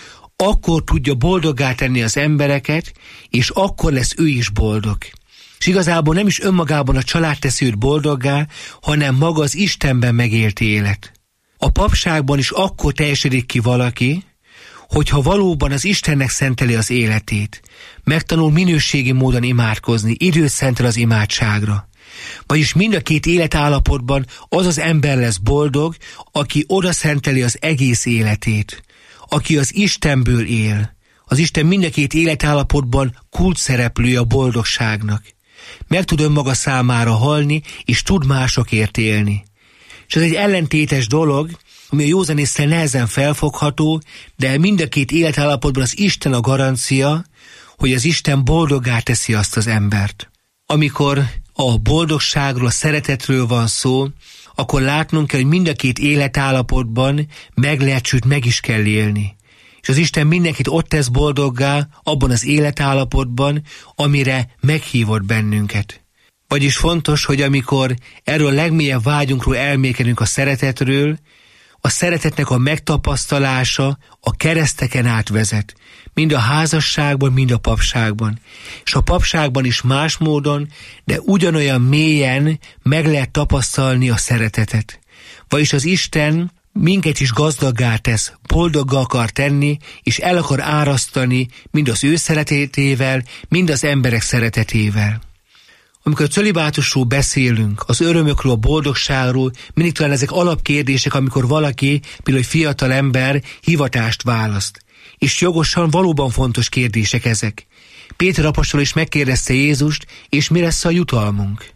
Akkor tudja boldoggá tenni az embereket, és akkor lesz ő is boldog. És igazából nem is önmagában a család teszi őt boldoggá, hanem maga az Istenben megélt élet. A papságban is akkor teljesedik ki valaki, hogyha valóban az Istennek szenteli az életét, megtanul minőségi módon imádkozni, időt szentel az imádságra. Vagyis mind a két életállapotban az az ember lesz boldog, aki oda szenteli az egész életét, aki az Istenből él. Az Isten mind a két életállapotban kulcsszereplője a boldogságnak. Meg tud önmaga számára halni, és tud másokért élni. És ez egy ellentétes dolog, ami a józanésszel nehezen felfogható, de mind a két életállapotban az Isten a garancia, hogy az Isten boldoggá teszi azt az embert. Amikor a boldogságról, a szeretetről van szó, akkor látnunk kell, hogy mind a két életállapotban meg lehet, sőt meg is kell élni. És az Isten mindenkit ott tesz boldoggá, abban az életállapotban, amire meghívott bennünket. Vagyis fontos, hogy amikor erről a legmélyebb vágyunkról elmékedünk a szeretetről, a szeretetnek a megtapasztalása a kereszteken átvezet, mind a házasságban, mind a papságban. És a papságban is más módon, de ugyanolyan mélyen meg lehet tapasztalni a szeretetet. Vagyis az Isten minket is gazdaggá tesz, boldoggá akar tenni, és el akar árasztani mind az ő szeretetével, mind az emberek szeretetével. Amikor a cölibátusról beszélünk, az örömökről, a boldogságról, mindig talán ezek alapkérdések, amikor valaki, például egy fiatal ember hivatást választ. És jogosan valóban fontos kérdések ezek. Péter apostol is megkérdezte Jézust, és mi lesz a jutalmunk?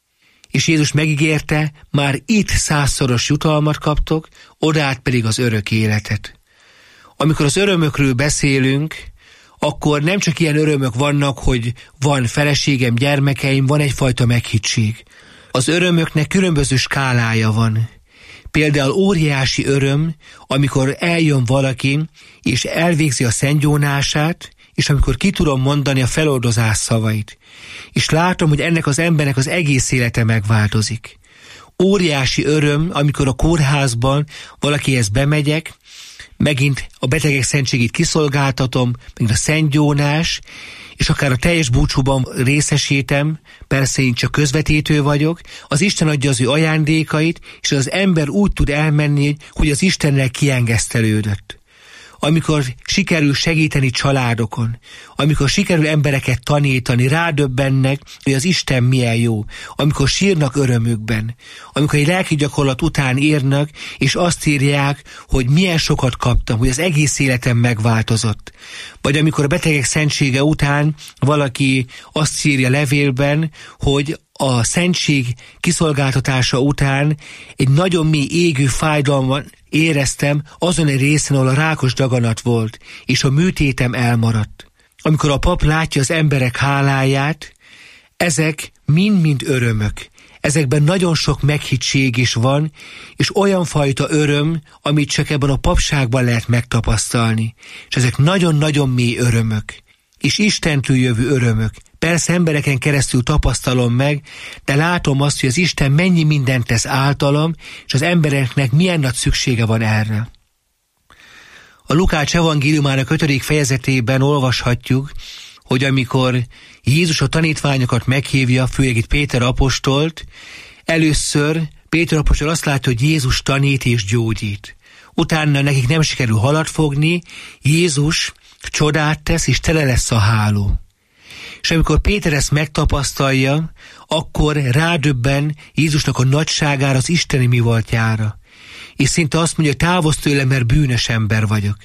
És Jézus megígérte, már itt százszoros jutalmat kaptok, odát pedig az örök életet. Amikor az örömökről beszélünk, akkor nem csak ilyen örömök vannak, hogy van feleségem, gyermekeim, van egyfajta meghittség. Az örömöknek különböző skálája van. Például óriási öröm, amikor eljön valaki, és elvégzi a szentgyónását, és amikor ki tudom mondani a feloldozás szavait. És látom, hogy ennek az embernek az egész élete megváltozik. Óriási öröm, amikor a kórházban valakihez bemegyek, megint a betegek szentségét kiszolgáltatom, megint a szentgyónás, és akár a teljes búcsúban részesítem, persze én csak közvetítő vagyok, az Isten adja az ő ajándékait, és az ember úgy tud elmenni, hogy az Istennel kiengesztelődött. Amikor sikerül segíteni családokon, amikor sikerül embereket tanítani, rádöbbennek, hogy az Isten milyen jó, amikor sírnak örömükben, amikor egy lelki gyakorlat után írnak, és azt írják, hogy milyen sokat kaptam, hogy az egész életem megváltozott. Vagy amikor a betegek szentsége után valaki azt írja levélben, hogy a szentség kiszolgáltatása után egy nagyon mély égő fájdalmat éreztem azon egy részen, ahol a rákos daganat volt, és a műtétem elmaradt. Amikor a pap látja az emberek háláját, ezek mind-mind örömök. Ezekben nagyon sok meghittség is van, és olyan fajta öröm, amit csak ebben a papságban lehet megtapasztalni. És ezek nagyon-nagyon mély örömök. És Istentől jövő örömök. Persze embereken keresztül tapasztalom meg, de látom azt, hogy az Isten mennyi mindent tesz általam, és az embereknek milyen nagy szüksége van erre. A Lukács evangéliumának ötödik fejezetében olvashatjuk, hogy amikor Jézus a tanítványokat meghívja, főleg itt Péter apostolt, először Péter apostol azt látja, hogy Jézus tanít és gyógyít. Utána nekik nem sikerül halat fogni, Jézus csodát tesz, és tele lesz a háló. És amikor Péter ezt megtapasztalja, akkor rádöbben Jézusnak a nagyságára, az isteni mi voltjára. és szinte azt mondja, távozz tőlem, mert bűnös ember vagyok.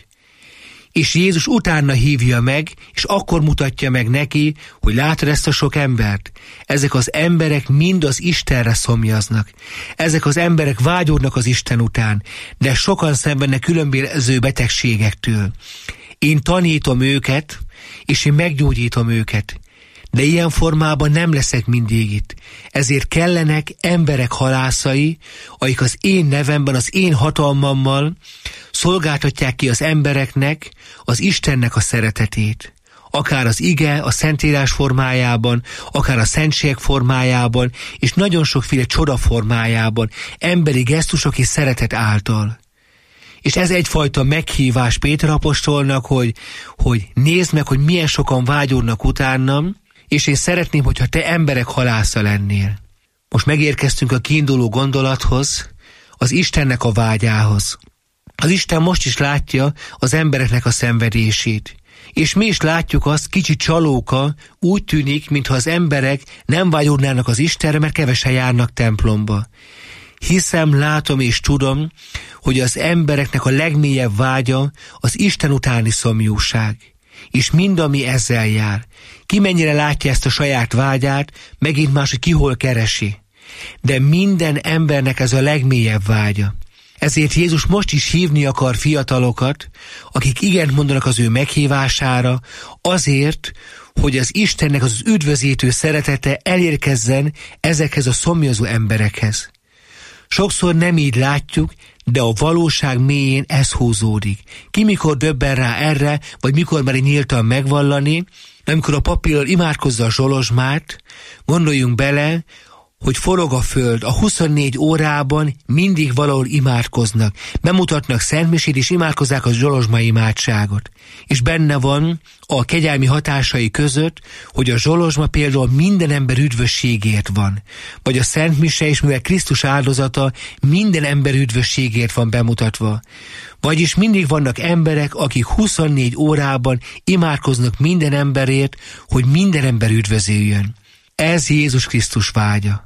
És Jézus utána hívja meg, és akkor mutatja meg neki, hogy látod ezt a sok embert? Ezek az emberek mind az Istenre szomjaznak. Ezek az emberek vágyódnak az Isten után, de sokan szenvednek különböző betegségektől. Én tanítom őket, és én meggyógyítom őket. De ilyen formában nem leszek mindig itt. Ezért kellenek emberek halászai, akik az én nevemben, az én hatalmammal szolgáltatják ki az embereknek az Istennek a szeretetét. Akár az ige, a Szentírás formájában, akár a szentségek formájában, és nagyon sokféle csoda formájában, emberi gesztusok és szeretet által. És ez egyfajta meghívás Péter apostolnak, hogy, hogy nézd meg, hogy milyen sokan vágyódnak utánam, és én szeretném, hogyha te emberek halásza lennél. Most megérkeztünk a kiinduló gondolathoz, az Istennek a vágyához. Az Isten most is látja az embereknek a szenvedését. És mi is látjuk azt, kicsi csalóka, úgy tűnik, mintha az emberek nem vágyódnának az Istenre, mert kevesen járnak templomba. Hiszem, látom és tudom, hogy az embereknek a legmélyebb vágya az Isten utáni szomjúság. És mind, ami ezzel jár. Ki mennyire látja ezt a saját vágyát, megint más, hogy ki hol keresi. De minden embernek ez a legmélyebb vágya. Ezért Jézus most is hívni akar fiatalokat, akik igent mondanak az ő meghívására, azért, hogy az Istennek az üdvözítő szeretete elérkezzen ezekhez a szomjazó emberekhez. Sokszor nem így látjuk, de a valóság mélyén ez húzódik. Ki mikor döbben rá erre, vagy mikor meri nyíltan megvallani, amikor a papírral imádkozza a zsolozsmát, gondoljunk bele, hogy forog a föld, a huszonnégy órában mindig valahol imádkoznak. Bemutatnak szentmisét, és imádkozzák a zsolozsma imádságot. És benne van a kegyelmi hatásai között, hogy a zsolozsma például minden ember üdvösségért van. Vagy a szentmise is, mivel Krisztus áldozata minden ember üdvösségért van bemutatva. Vagyis mindig vannak emberek, akik huszonnégy órában imádkoznak minden emberért, hogy minden ember üdvözüljön. Ez Jézus Krisztus vágya.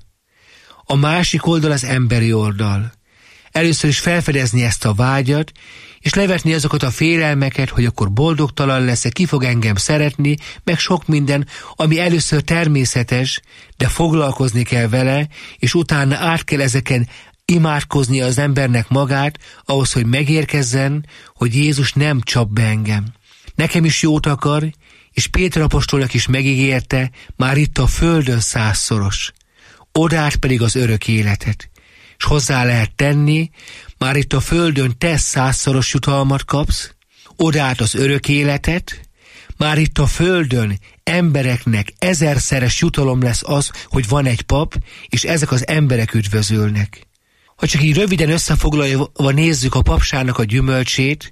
A másik oldal az emberi oldal. Először is felfedezni ezt a vágyat, és levetni azokat a félelmeket, hogy akkor boldogtalan leszek, ki fog engem szeretni, meg sok minden, ami először természetes, de foglalkozni kell vele, és utána át kell ezeken imádkozni az embernek magát, ahhoz, hogy megérkezzen, hogy Jézus nem csap be engem. Nekem is jót akar, és Péter apostolnak is megígérte, már itt a földön százszoros, odát pedig az örök életet. És hozzá lehet tenni, már itt a földön te százszoros jutalmat kapsz, odát az örök életet, már itt a földön embereknek ezerszeres jutalom lesz az, hogy van egy pap, és ezek az emberek üdvözölnek. Ha csak így röviden összefoglalva nézzük a papságnak a gyümölcsét,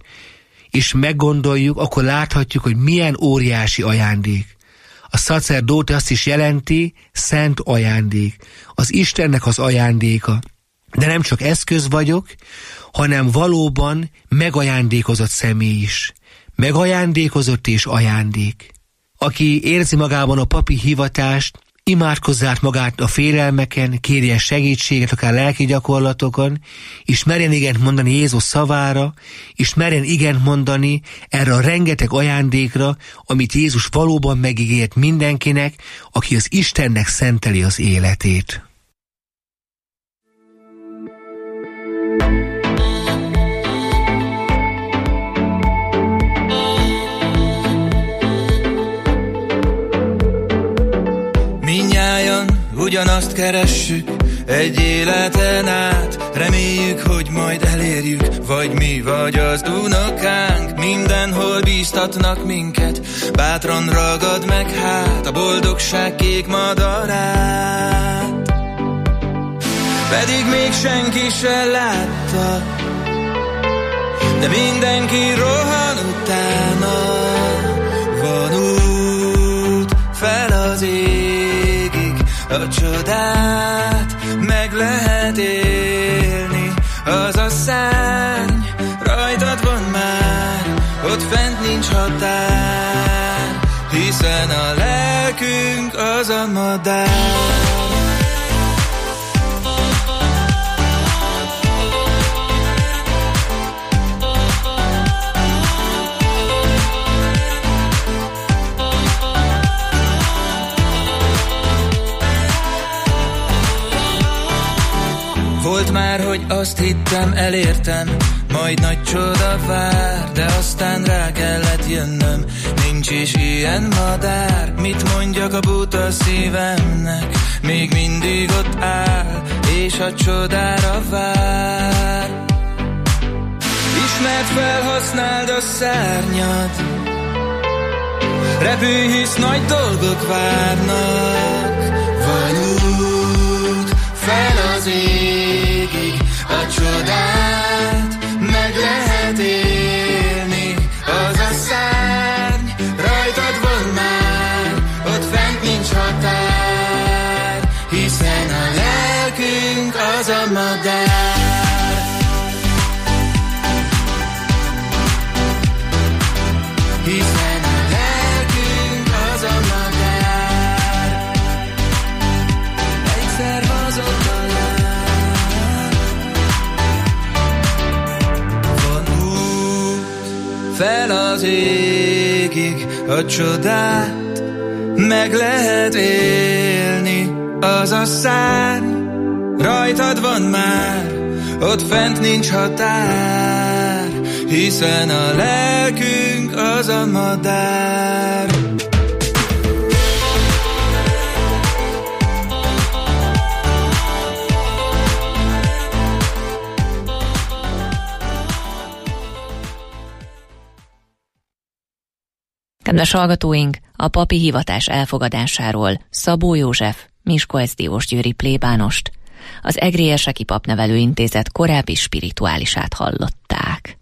és meggondoljuk, akkor láthatjuk, hogy milyen óriási ajándék. A szacerdóte azt is jelenti, szent ajándék. Az Istennek az ajándéka. De nem csak eszköz vagyok, hanem valóban megajándékozott személy is. Megajándékozott és ajándék. Aki érzi magában a papi hivatást, imádkozzát magát a félelmeken, kérjen segítséget, akár lelki gyakorlatokon, és merjen igent mondani Jézus szavára, és merjen igent mondani erre a rengeteg ajándékra, amit Jézus valóban megígért mindenkinek, aki az Istennek szenteli az életét. Ugyanazt keressük egy életen át, reméljük, hogy majd elérjük, vagy mi, vagy az unokánk. Mindenhol bíztatnak minket, bátran ragad meg hát a boldogság kék madarát. Pedig még senki se látta, de mindenki rohan utána. Van út fel az égig, a csodát meg lehet élni. Az a szárny rajtad van már, ott fent nincs határ, hiszen a lelkünk az a madár. Volt már, hogy azt hittem, elértem, majd nagy csoda vár, de aztán rá kellett jönnöm, nincs is ilyen madár. Mit mondjak a buta szívemnek, még mindig ott áll, és a csodára vár. Ismert fel, használd a szárnyad, repülj, hisz nagy dolgok várnak. Van út fel az égig, a csodát meg lehet élni. Az a szárny rajtad van már, ott fent nincs határ, hiszen a lelkünk az a madár. Hiszen a lelkünk az a madár. Egyszer hozott a láng. Van út fel az égig, a csodát meg lehet élni. Az a szárny rajtad van már, ott fent nincs határ, hiszen a lelkünk az a madár. Kedves hallgatóink, a papi hivatás elfogadásáról Szabó József, Miskolc-Diósgyőri plébánost, az Egrieseki Papnevelő Intézet korábbi spirituálisát hallották.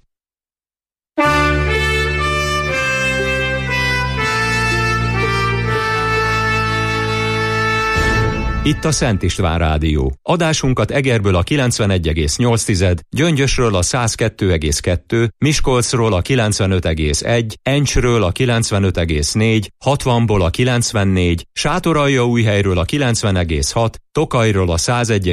Itt a Szent István Rádió. Adásunkat Egerből a kilencvenegy egész nyolc, Gyöngyösről a száz kettő egész kettő, Miskolcról a kilencvenöt egész egy, Encsről a kilencvenöt egész négy, hatvanból a kilencvennégy, Sátoraljaújhelyről a kilencven egész hat, Tokajról a száz egy